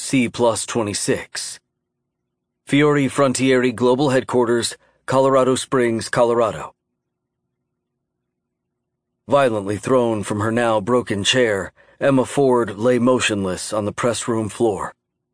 C+26. Fiore Frontieri Global Headquarters, Colorado Springs, Colorado. Violently thrown from her now broken chair, Emma Ford lay motionless on the press room floor.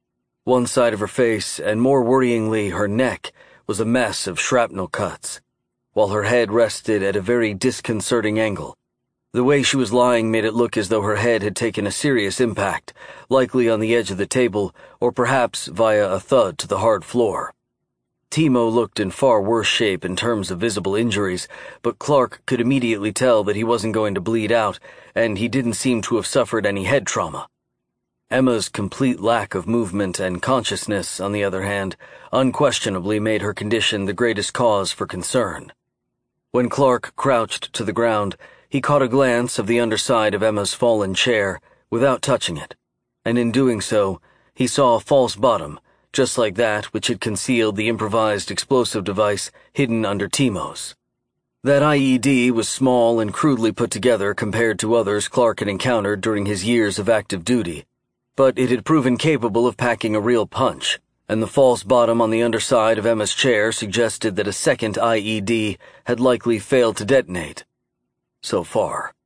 One side of her face, and more worryingly her neck, was a mess of shrapnel cuts, while her head rested at a very disconcerting angle. The way she was lying made it look as though her head had taken a serious impact, likely on the edge of the table, or perhaps via a thud to the hard floor. Timo looked in far worse shape in terms of visible injuries, but Clark could immediately tell that he wasn't going to bleed out, and he didn't seem to have suffered any head trauma. Emma's complete lack of movement and consciousness, on the other hand, unquestionably made her condition the greatest cause for concern. When Clark crouched to the ground, he caught a glance of the underside of Emma's fallen chair without touching it, and in doing so, he saw a false bottom, just like that which had concealed the improvised explosive device hidden under Timo's. That IED was small and crudely put together compared to others Clark had encountered during his years of active duty, but it had proven capable of packing a real punch, and the false bottom on the underside of Emma's chair suggested that a second IED had likely failed to detonate. So far.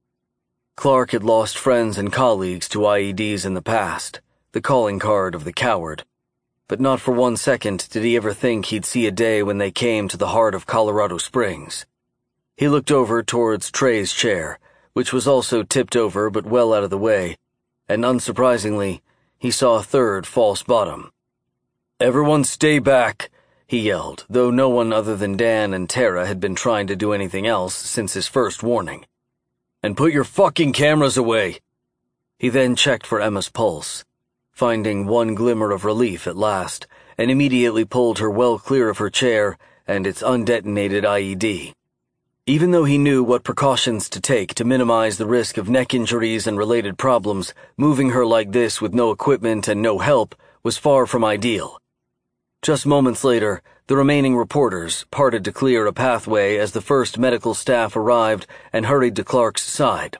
Clark had lost friends and colleagues to IEDs in the past, the calling card of the coward, but not for 1 second did he ever think he'd see a day when they came to the heart of Colorado Springs. He looked over towards Trey's chair, which was also tipped over but well out of the way, and unsurprisingly, he saw a third false bottom. "Everyone stay back," he yelled, though no one other than Dan and Tara had been trying to do anything else since his first warning. "And put your fucking cameras away." He then checked for Emma's pulse, finding one glimmer of relief at last, and immediately pulled her well clear of her chair and its undetonated IED. Even though he knew what precautions to take to minimize the risk of neck injuries and related problems, moving her like this with no equipment and no help was far from ideal. Just moments later, the remaining reporters parted to clear a pathway as the first medical staff arrived and hurried to Clark's side.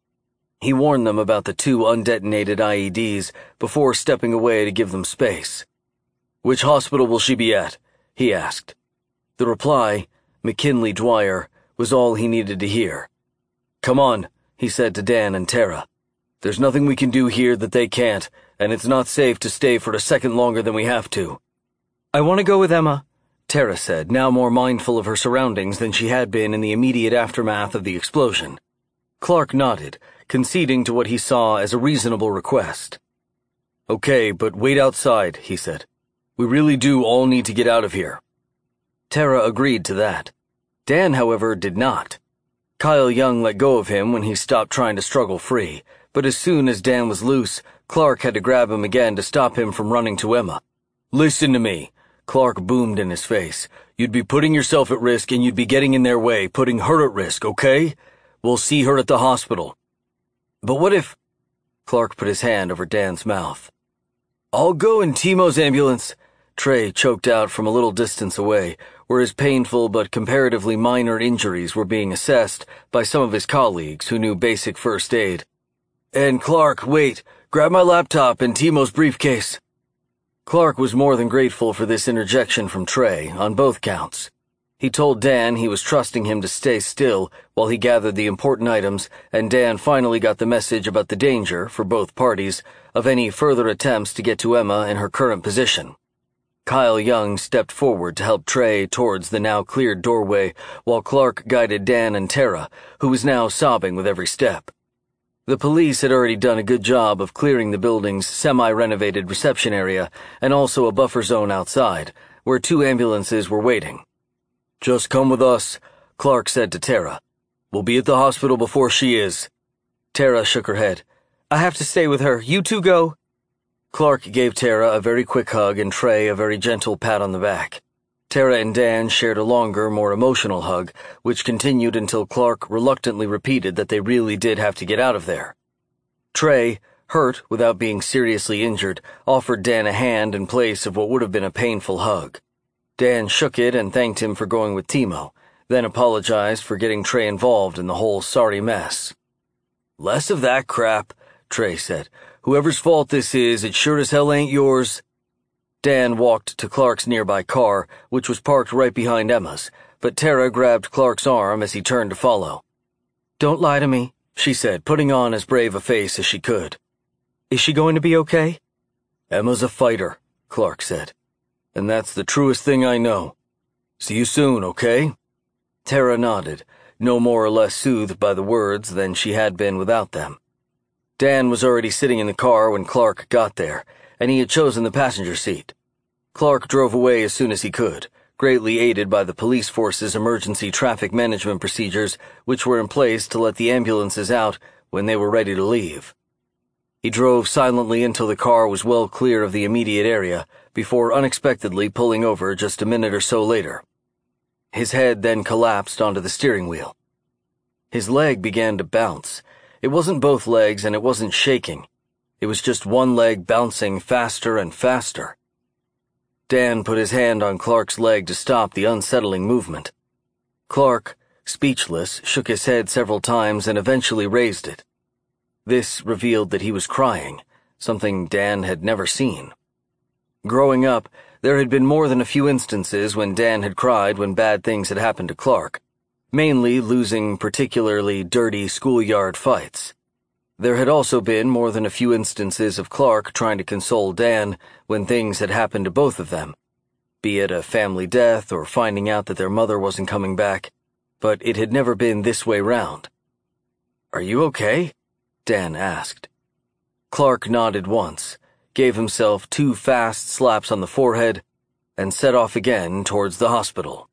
He warned them about the 2 undetonated IEDs before stepping away to give them space. "Which hospital will she be at?" he asked. The reply, McKinley Dwyer, was all he needed to hear. "Come on," he said to Dan and Tara. "There's nothing we can do here that they can't, and it's not safe to stay for a second longer than we have to." "I want to go with Emma," Tara said, now more mindful of her surroundings than she had been in the immediate aftermath of the explosion. Clark nodded, conceding to what he saw as a reasonable request. "Okay, but wait outside," he said. "We really do all need to get out of here." Tara agreed to that. Dan, however, did not. Kyle Young let go of him when he stopped trying to struggle free, but as soon as Dan was loose, Clark had to grab him again to stop him from running to Emma. "Listen to me," Clark boomed in his face. "You'd be putting yourself at risk and you'd be getting in their way, putting her at risk, okay? We'll see her at the hospital." "But what if—" Clark put his hand over Dan's mouth. "I'll go in Timo's ambulance," Trey choked out from a little distance away, where his painful but comparatively minor injuries were being assessed by some of his colleagues who knew basic first aid. "And Clark, wait, grab my laptop and Timo's briefcase." Clark was more than grateful for this interjection from Trey, on both counts. He told Dan he was trusting him to stay still while he gathered the important items, and Dan finally got the message about the danger, for both parties, of any further attempts to get to Emma in her current position. Kyle Young stepped forward to help Trey towards the now cleared doorway, while Clark guided Dan and Tara, who was now sobbing with every step. The police had already done a good job of clearing the building's semi-renovated reception area and also a buffer zone outside, where 2 ambulances were waiting. "Just come with us," Clark said to Tara. "We'll be at the hospital before she is." Tara shook her head. "I have to stay with her. You 2 go." Clark gave Tara a very quick hug and Trey a very gentle pat on the back. Tara and Dan shared a longer, more emotional hug, which continued until Clark reluctantly repeated that they really did have to get out of there. Trey, hurt without being seriously injured, offered Dan a hand in place of what would have been a painful hug. Dan shook it and thanked him for going with Timo, then apologized for getting Trey involved in the whole sorry mess. "Less of that crap," Trey said. Whoever's fault this is, it sure as hell ain't yours." Dan walked to Clark's nearby car, which was parked right behind Emma's, but Tara grabbed Clark's arm as he turned to follow. "Don't lie to me," she said, putting on as brave a face as she could. "Is she going to be okay?" "Emma's a fighter," Clark said. "And that's the truest thing I know. See you soon, okay?" Tara nodded, no more or less soothed by the words than she had been without them. Dan was already sitting in the car when Clark got there, and he had chosen the passenger seat. Clark drove away as soon as he could, greatly aided by the police force's emergency traffic management procedures, which were in place to let the ambulances out when they were ready to leave. He drove silently until the car was well clear of the immediate area, before unexpectedly pulling over just a minute or so later. His head then collapsed onto the steering wheel. His leg began to bounce. It wasn't both legs and it wasn't shaking. It was just one leg bouncing faster and faster. Dan put his hand on Clark's leg to stop the unsettling movement. Clark, speechless, shook his head several times and eventually raised it. This revealed that he was crying, something Dan had never seen. Growing up, there had been more than a few instances when Dan had cried when bad things had happened to Clark, mainly losing particularly dirty schoolyard fights. There had also been more than a few instances of Clark trying to console Dan when things had happened to both of them, be it a family death or finding out that their mother wasn't coming back, but it had never been this way round. "Are you okay?" Dan asked. Clark nodded once, gave himself 2 fast slaps on the forehead, and set off again towards the hospital.